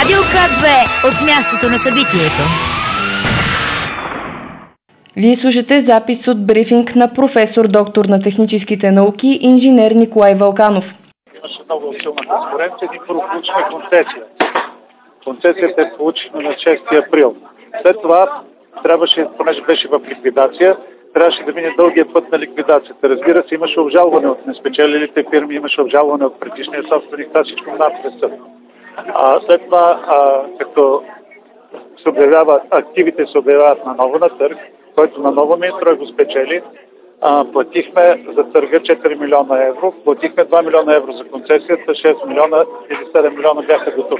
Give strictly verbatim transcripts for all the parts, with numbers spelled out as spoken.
Радио КБ от мястото на събитието. Вие слушате запис от брифинг на професор доктор на техническите науки инженер Николай Вълканов. Имаше много силна конкуренция и първо получихме концесия. Концесията я получихме на шести април. След това трябваше, понеже беше в ликвидация, трябваше да мине дългия път на ликвидацията. Разбира се, имаше обжалване от неспечелилите фирми, имаше обжалване от предишния собственик, това всичко минава през съд. А, след това, а, като се обявява, активите се обявяват на ново на търг, който на ново Минстрой го спечели, а, платихме за търга четири милиона евро, платихме два милиона евро за концесията, шест милиона или седем милиона бяха до тук.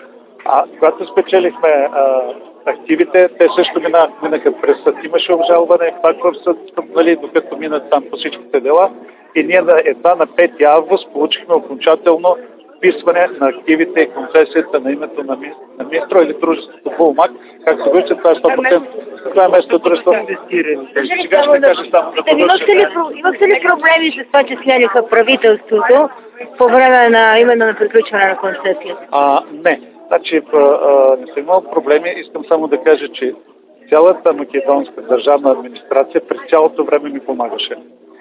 А когато спечелихме а, активите, те също минаха, минаха през съд. Имаше обжалване, пак в съд, нали, докато минат там по всичките дела. И ние едва на пети август получихме окончателно вписване на активите и концесията на името на, ми, на Минстро или дружеството Булмак. Както виждате, това е сто процента. Това е местото дружество. Сега ще кажа само да Имахте ли, имахте ли проблеми с това, че сменяха правителството по време на именно на приключване на концесията? А, не. Значи, а, а, не съм имал проблеми. Искам само да кажа, че цялата македонска държавна администрация през цялото време ми помагаше.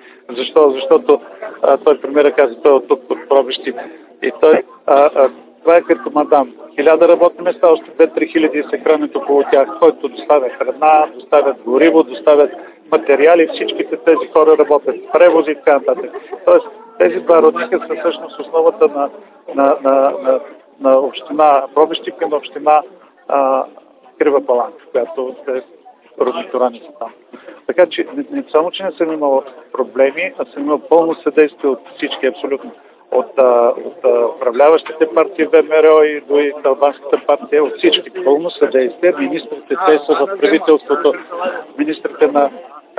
Защо? Защото а, той премиера каза, той е от тук от Пробищи. И той, а, а, това е като мадам. Хиляда работни места, още две-три хиляди се хранят около тях, който доставят храна, доставят гориво, доставят материали. Всичките тези хора работят в превози и така нататък. Тоест, тези два родника са всъщност основата на, на, на, на, на община Пробищи към община а, Крива Паланка, която е родниторани са там. Така че не, не само, че не съм имал проблеми, а съм имал пълно съдействие от всички абсолютно. От, а, от а, управляващите партии ВМРО и до и албанската партия, от всички пълно съдействие. Министрите, те са в правителството, министрите на,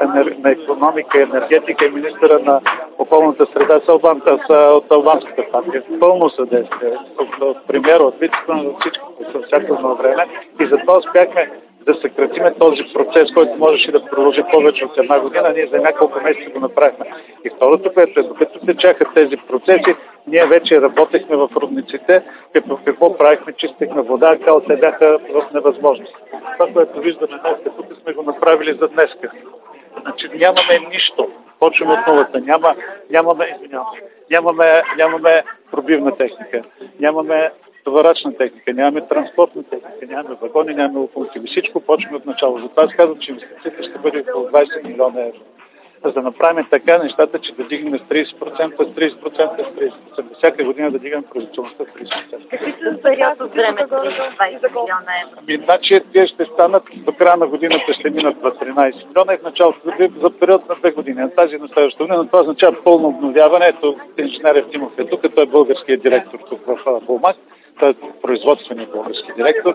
на икономика и енергетика и министра на околната среда са, албанта, са от албанската партия. Пълно съдействие. От, от премиера, от вицепремиера, от всички със всяко едно време. И затова успяхме да съкратиме този процес, който можеше да продължи повече от една година. Ние за няколко месеца го направихме. И второто, което е, докато течаха тези процеси, ние вече работехме в родниците, какво, какво правихме, чистихме вода, кал, те бяха в невъзможност. Това, което виждаме днес, тук сме го направили за днеска. Значи нямаме нищо. Почваме от нулата. Няма, нямаме, извинявам, нямаме, нямаме пробивна техника. Нямаме товарачна техника, нямаме транспортна техника, нямаме вагони, нямаме локомотиви. Всичко почваме от начало. Затова аз казвам, че инвестицията ще бъде около двайсет милиона евро. За да направим така нещата, че да дигнем с трийсет процента, с трийсет процента, с трийсет процента. Всяка година да дигнем производителността с трийсет процента. Какви са период от време двайсет милиона евро? Ами, значи, те ще станат до края на годината, ще минат в тринайсет милиона и в началото за период на две години. На тази на следващата година, това означава пълно обновяване. Ето, инженер Евтимов е тук, той е българският директор тук в Булмак. Той е производственият български директор.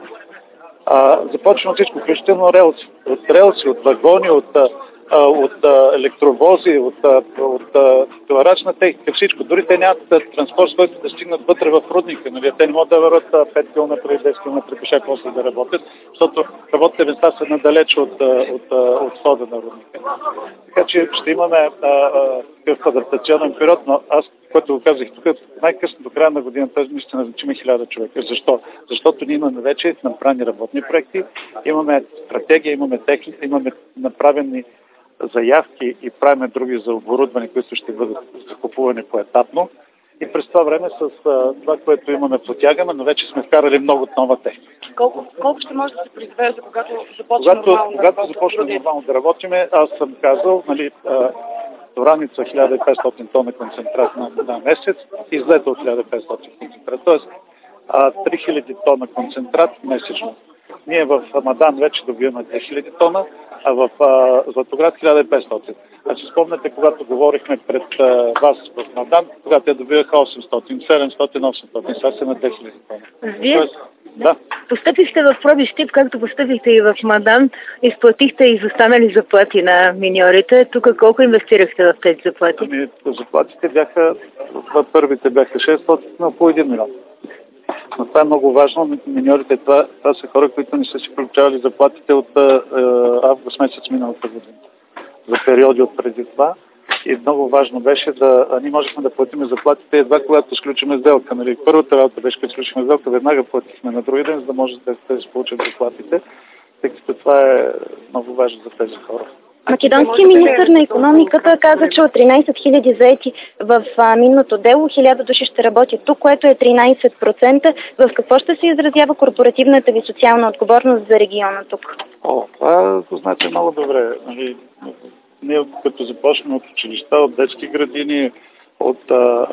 А, започваме всичко, включително релси. От релси, от вагони, от, а, от а, електровози, от, а, от а, товарачна техника, всичко. Дори те нямат транспорт, с който да стигнат вътре в рудника. Нали? Те не могат да върват пет километра и десет километра пеша после да работят, защото работните места са надалеч от, от, от входа на рудника. Така че ще имаме а, а, такъв адаптационен период, но аз, което го казах тук, най-късно до края на годината ние ще назначим хиляда човека. Защо? Защото ние имаме вече направени работни проекти, имаме стратегия, имаме техника, имаме направени заявки и правим други за оборудване, които ще бъдат закупувани поетапно. И през това време с а, това, което имаме, потягаме, но вече сме вкарали много нова техника. Колко, колко ще може да се произвежда, когато започне когато, нормално когато да започнем нормално да работиме, аз съм казал, нали, Враница хиляда и петстотин тона концентрат на, на месец, излета от хиляда и петстотин концентрат, т.е. три хиляди тона концентрат месечно. Ние в Мадан вече добиваме две хиляди тона, а в а, Златоград хиляда и петстотин. А си спомняте, когато говорихме пред а, вас в Мадан, когато те добиваха осемстотин, седемстотин, осемстотин, сега са на две хиляди тона. Вие Тоест, да. постъпихте в Пробищип, както постъпихте и в Мадан, изплатихте и изостанали заплати на миньорите. Тук колко инвестирахте в тези заплати? Ами, заплатите бяха, първите бяха шестстотин, но по един милион. Но това е много важно. Миньорите, това, това са хора, които не са си получавали заплатите от а, август месец миналата година. За периоди от преди това. и много важно беше да, а ние можехме да платим заплатите едва когато сключим сделка. Нали? Първата работа беше, като сключим сделка, веднага платихме на други ден, за да може да, да се получат заплатите, тъй като това е много важно за тези хора. Македонският министър на икономиката каза, че от тринайсет хиляди заети в а, минното дело, хиляда души ще работят тук, което е тринайсет процента. В какво ще се изразява корпоративната ви социална отговорност за региона тук? О, това го знаете много добре. Нали, ние като започнем от училища, от детски градини, от а,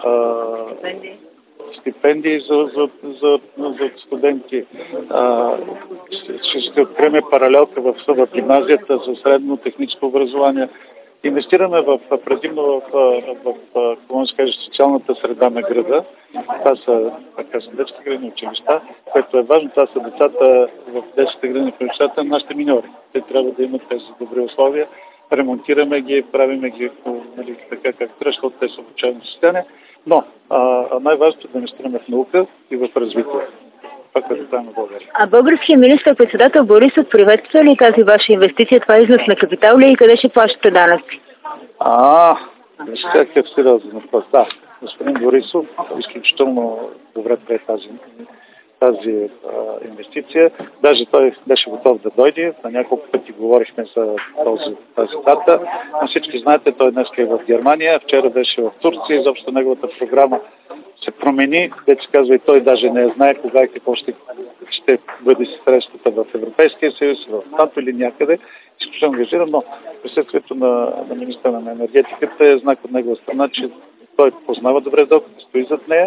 а, стипендии за, за, за, за студенти. А, ще, ще открием паралелка в, в гимназията за средно техническо образование. Инвестираме в, предимно в, в, в, в скажа, социалната среда на града. Това са, така са детски градини, училища, което е важно. Това са децата в детските градини, училищата, нашите миньори. Те трябва да имат тези добри условия. Ремонтираме ги, правиме ги, нали, така както трябва, защото те са в обучено състояние. Но а, най-важното е да инвестираме в наука и в развитие. Това, което правим в България. А българският министър-председател Борисов приветства ли тази ваша инвестиция? Това е износ на капитал ли и къде ще плащате данъци? А, вижте как е сериозен въпрос. Да, господин Борисов изключително добре прие тази, тази а, инвестиция. Даже той беше готов да дойде. На няколко пъти говорихме за този, тази дата. Но всички знаете, той днес е в Германия. Вчера беше в Турция. Изобщо неговата програма се промени. Вече казва и той даже не знае кога и какво ще, ще бъде срещата в Европейския съюз, в НАТО или някъде. Изключително ангажиран, но присъствието на, на министъра на енергетиката е знак от негова страна, че той познава добре сделката, стои зад нея.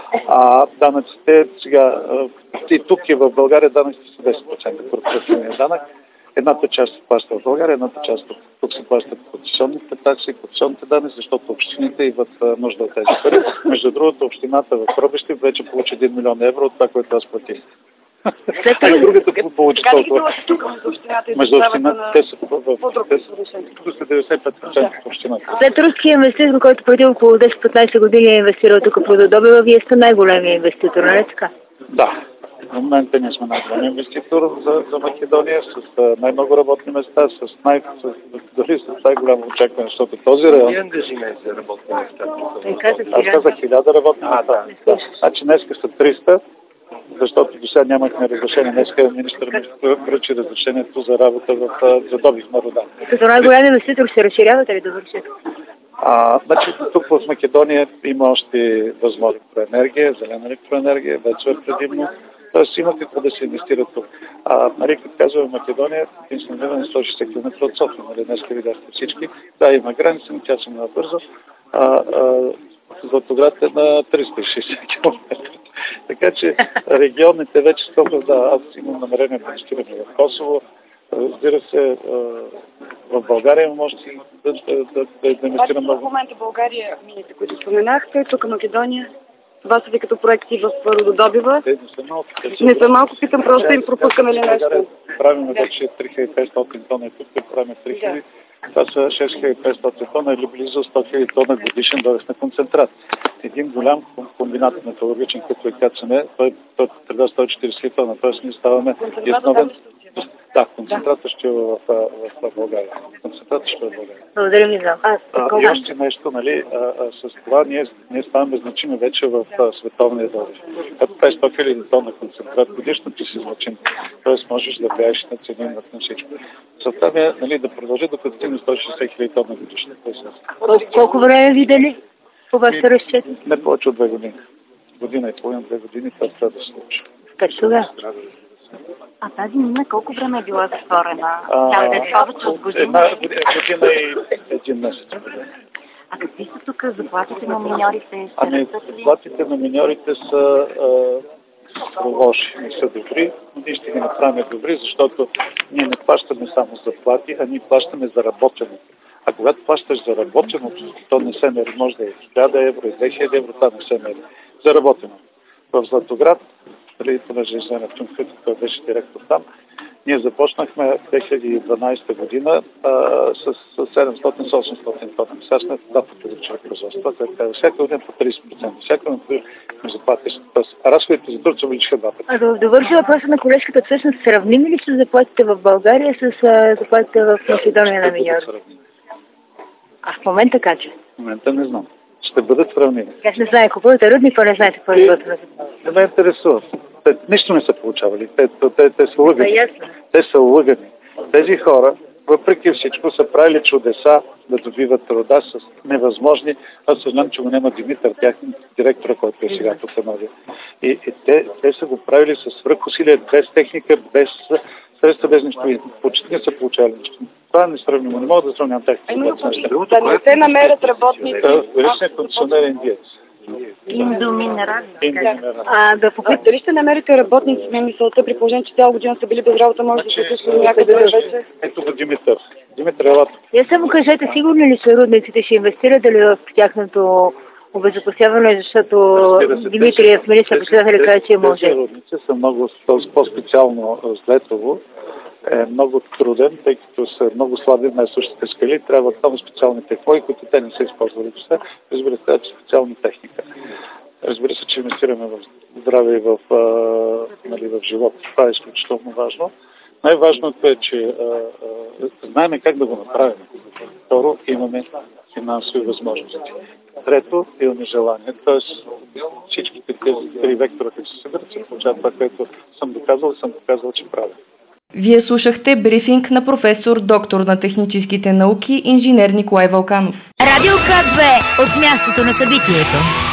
А данъците сега, и тук и в България данъците са десет процента корпоративния данък. Едната част се плаща в България, едната част тук се плащат концесионните такси, концесионните данъци, защото общините имат нужда от тези пари. Между другото, общината в Пробище вече получи един милион евро от това, което аз платих. А и другата получи толкова. Между общината, те са в деветдесет и пет процента в общината. След руския инвеститор, който преди около десет-петнайсет години е инвестирал тук по Рододобива, вие сте най-големия инвеститор, нали така? Да. В момента ние сме най-голям инвеститор за, за Македония, с най-много работни места, с, най, с, дори с най-голямо очакване, защото този район... Вие ангажимент за работни места? Аз казах хиляда работни места. Да. Значи днеска са триста, защото до сега нямахме разрешение. Днеска министър ми връчи разрешението за работа в, за добив на рода. Като най-голям инвеститор се разширявате ли да вършите? А, значи, тук в Македония има още възможност про енергия, зелена електроенергия, вече е предимно. Тоест има какво да се инвестира тук. А, нали, като казва в Македония, инсталиране на сто и шейсет километра от София. Нали, днеска видяхте всички. Да, има граница, но тя се много бързо. А, а, Златоград е на триста и шейсет километра. Така че регионите вече са, да, аз имам намерение да инвестирам в Косово. Разбира се, в България има още да, да, да, да, да инвестирам много. В момента България, мините, които споменахте, тук Македония, това са ви като проекти в Рододобива. Те не са малко. Не са малко, питам, просто им пропускаме ли нещо. Правим вече три хиляди и петстотин тона и тук правим три хиляди. Това са шест хиляди и петстотин тона или близо сто хиляди тона годишен добив на концентрат. Един голям комбинат металургичен, като е КЦН, той трябва сто и четирийсет хиляди тона, т.е. ние ставаме и основен... Да, концентрата ще е в, в, в България. Концентрата ще е в България. Благодаря ви за а, и още нещо, нали, а, а, с това ние, ние ставаме значими вече в а, световния добив. Като петстотин хиляди тона концентрат годишно ти си значим. Тоест можеш да влияеш на цени на всичко. Целта ми е, нали, да продължи докато стигне сто и шейсет хиляди тона годишно. Колко време видели по вашите разчети? Не повече от две години. Година и половина, две години, това трябва да се случи. Как сега? А тази мина колко време е била затворена? Тя да е повече от година? Една година и един месец. А какви са тук заплатите на миньорите? Ами, заплатите на миньорите са лоши, не са добри, но ние ще ги направим добри, защото ние не плащаме само заплати, а ние плащаме за работеното. А когато плащаш за работеното, то не се мери. Може да е хиляда евро и две хиляди евро, това не се мери. За работеното. В Златоград, преди понеже Женя Тюнхът, той беше директор там, ние започнахме в две хиляди и дванадесета година а, с, с седемстотин до осемстотин тона. Сега сме да потоличили производство, което е всяка година по тридесет процента. Всяка година ми заплати. Разходите за труд се увеличиха два пъти. А да довърши въпроса на колежката, всъщност сравними ли са заплатите в България с а, заплатите в Македония на миньори? А в момента как е? В момента не знам. Ще бъдат сравнени. Аз не знае, купувате рудник, но не знаете какво е бъдат. Не ме интересува. Те нищо не са получавали. Те, те, те са лъгани. Те са лъгани. Тези хора, въпреки всичко, са правили чудеса да добиват труда с невъзможни. Аз съжалявам, че го няма Димитър, тяхен директора, който е сега тук новия. И, и те, те са го правили с свръхусилие, без техника, без средства, без нищо. И почти не са получавали нищо. Това е несравнимо. Не мога да сравнявам техните неща. Да не се намерят работници. Величният концесионер индиец. Индоминерален. А да попитам, дали ще намерите работници на мисълта, при положение, че цяла година са били без работа, може да се случи някъде вече? Ето го Димитър. Димитър, елата. Вие само кажете, сигурни ли са рудниците, ще инвестирате ли в тяхното обезопасяване, защото Димитриев, министър-председател, каза, че може. Тези рудници са много, по-специално Злетово е много труден, тъй като са много слаби на същите скали, трябва много специални технологии, които те не са използвали до сега. Разбира се, трябва специална техника. Разбира се, че инвестираме в здраве и в, а, нали, в живот. Това е изключително важно. Най-важното е, че а, а, знаем как да го направим. Второ, имаме финансови възможности. Трето, имаме желание. Тоест, всичките тези три вектора, които се събират, се получават това, което съм доказал, съм доказал, че правя. Вие слушахте брифинг на професор, доктор на техническите науки, инженер Николай Вълканов. Радио К две от мястото на събитието.